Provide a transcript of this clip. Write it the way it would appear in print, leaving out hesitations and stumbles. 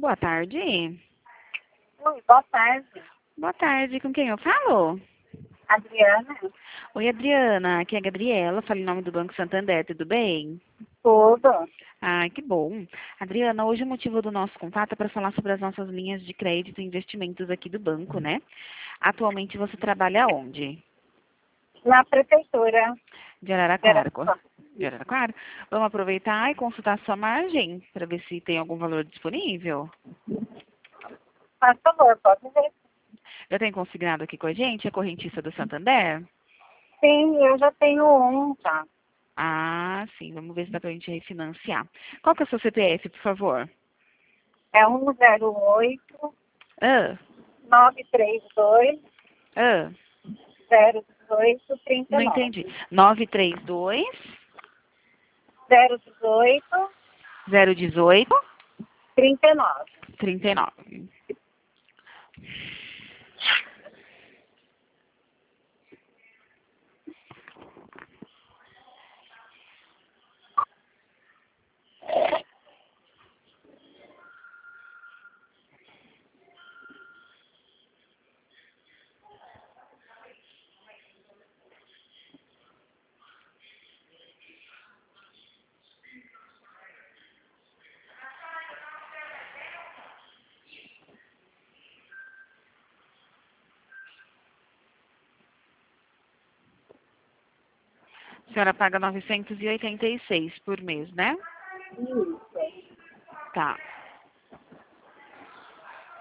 Boa tarde. Oi, boa tarde. Boa tarde. Com quem eu falo? Adriana? Oi, Adriana. Aqui é a Gabriela. Falo em nome do Banco Santander. Tudo bem? Tudo. Ah, que bom. Adriana, hoje o motivo do nosso contato é para falar sobre as nossas linhas de crédito e investimentos aqui do banco, né? Atualmente você trabalha onde? Na prefeitura De de Araraquara. Araçá. De Araraquara? Vamos aproveitar e consultar a sua margem para ver se tem algum valor disponível. Faz favor, pode ver. Já tem consignado aqui com a gente a correntista do Santander? Sim, eu já tenho um, tá? Ah, sim. Vamos ver se dá pra gente refinanciar. Qual que é o seu CPF, por favor? É 108 Ah, 932 ah, 018 não 39. entendi. 932 018 018 39. 39. A senhora paga 986 por mês, né? Isso. Tá.